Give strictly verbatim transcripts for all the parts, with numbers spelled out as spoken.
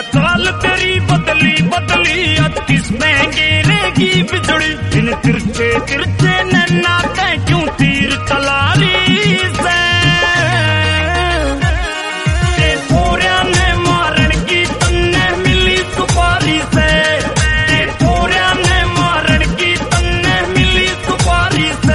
चाल तेरी बदली बदली, आज किसने गिरेगी बिजली। इन तिरछे तिरछे नैना ते क्यों तीर चला रही से, ते थोड़िया ने मारन की तन्ने मिली सुपारी से, ते थोड़िया ने मारन की तन्ने मिली सुपारी से।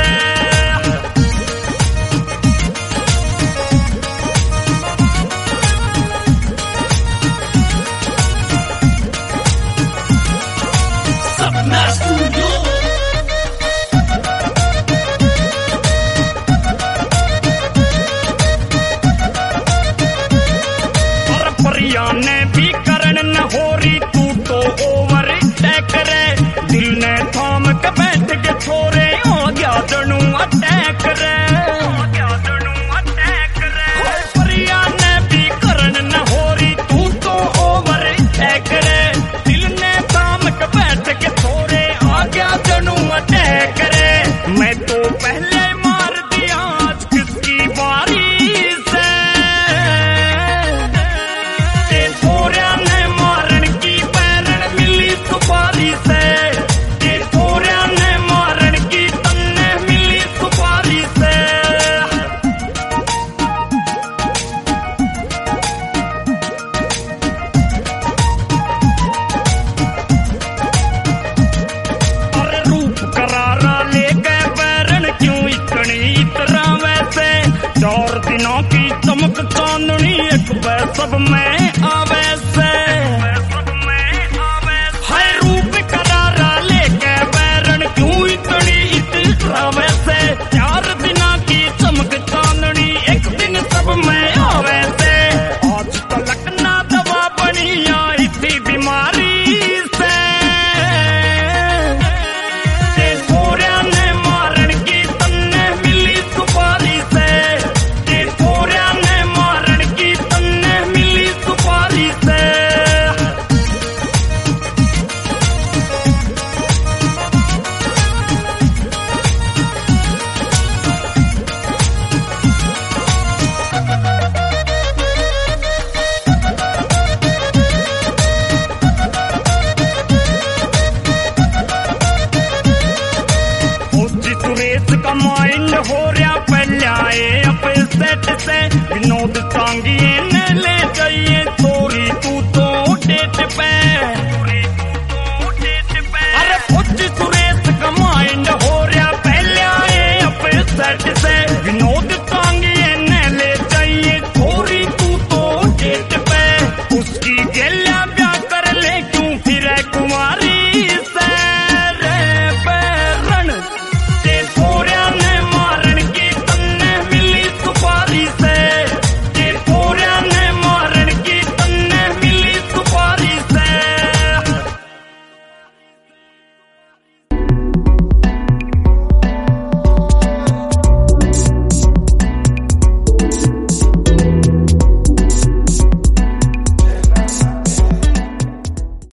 ने भी करण न हो रही तू तो ओवर टैक रे, दिल ने थाम के बैठ के छोरे हो गया जणू अटैक रे, हो गया जणू अटैक रे। परिया ने भी करण न हो रही तू तो ओवर टैक रे, दिल ने थाम के बैठ के छोरे आ गया जणू अटैक रे। मैं तो पहले मार दिया आज किसकी बारी से, थोड़िया ने मारन की पैरन मिली सुपारी से, ये थोड़िया ने मारन की तन्ने मिली सुपारी से। अरे रूप करारा ले गए पैरन क्यों इतनी इतरा वैसे, चार दिनों की चमक चांदनी एक सब में आवे से, हाय रूप करारा लेके बैरन क्यों इतनी इतरा वैसे, चार दिना की चमक चांदनी एक दिन सब में आवे से। आज तलक ना दवा बनी आई थी बीमारी से, ते थोड़िया ने मारन की तन्ने मिली सुपारी से, ते थोड़िया ने मारन की तन्ने मिली सुपारी से। सुरेश का माइंड हो रहा पहले अपने सेट से, विनोद सांगिए ने ले जाइए थोड़ी तू तो डेट पे, अरे कुछ सुरेश का माइंड हो रहा पहले अपने सेट से,